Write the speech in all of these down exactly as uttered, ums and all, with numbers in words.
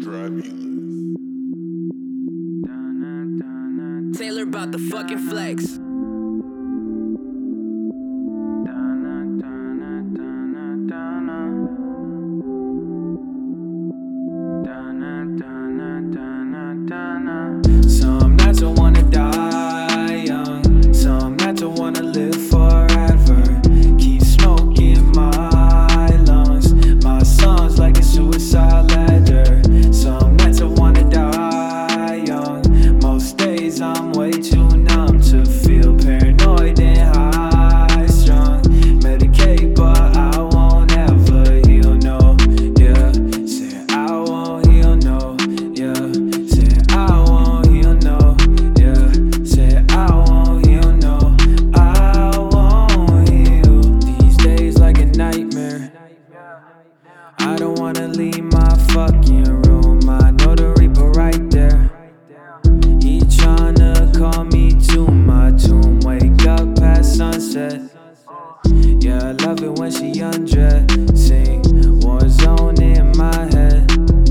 Taylor about the fucking flex. Some nights I wanna die young, some nights I wanna live forever. Keep smoking my lungs, my songs like a suicide letter. Some nights I wanna die young, most days I'm way too numb to feel paranoid and high strung. Medicate but I won't ever heal, no, yeah. Say I won't heal, no, yeah. Say I won't heal, no, yeah. Say I won't heal, no, I won't heal. These days like a nightmare, I don't wanna leave my fucking room. I know the Reaper right there, he tryna call me to my tomb. Wake up past sunset, yeah, I love it when she undressing. Warzone in my head,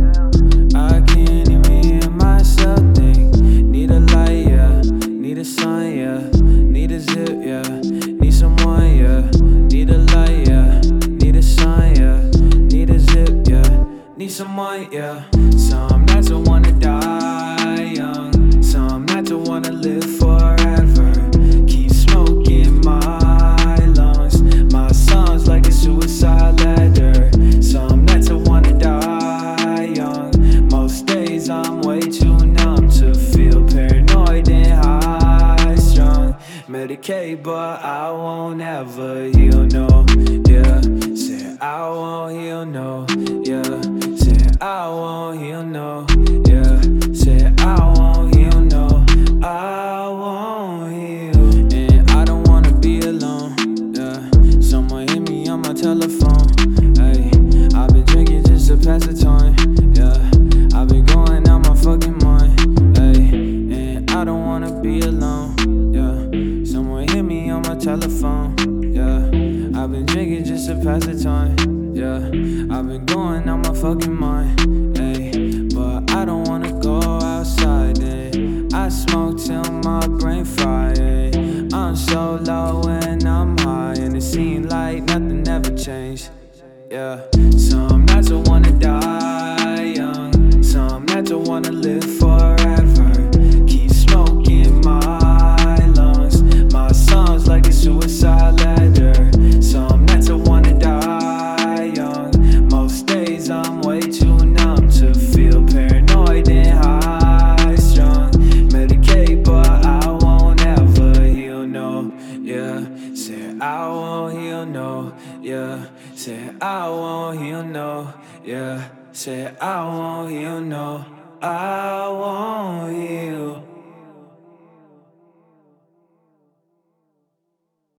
I can't even hear myself think. Need a light, yeah, need a sun, yeah. Need a zip, yeah, need someone, yeah. Need a light, yeah, need a sun, yeah. Need a zip, yeah, need someone, yeah. Some nights I wanna die young, some nights I wanna live forever. Keep smoking my lungs, my songs like a suicide letter. Some nights I wanna die young, most days I'm way too numb to feel paranoid and high strung. Medicate but I won't ever heal, no, yeah. Say I won't heal, no, yeah. Say I won't heal, no, yeah. Say I won't heal, no, I won't heal. And I don't wanna be alone, yeah. Someone hit me on my telephone, hey. I've been drinking just to pass the time, yeah. I've been going out my fucking mind, hey. And I don't wanna be alone, yeah. Someone hit me on my telephone, yeah. I've been drinking just to pass the time, yeah. I've been going out my fucking mind, hey. But I don't wanna go outside, eh. I smoke till my brain fried, eh. I'm so low when I'm high, and it seems like nothing ever changed, yeah. Some nights I wanna die young, some nights I wanna live forever. Keep smoking my lungs, my songs like a suicide letter. Some nights I wanna die young, most days I'm way too numb to feel paranoid and high strung. Medicate but I won't ever heal, no, yeah. Say I won't heal, no, yeah. Say I won't heal, no, yeah. Say I won't heal, no, I won't heal.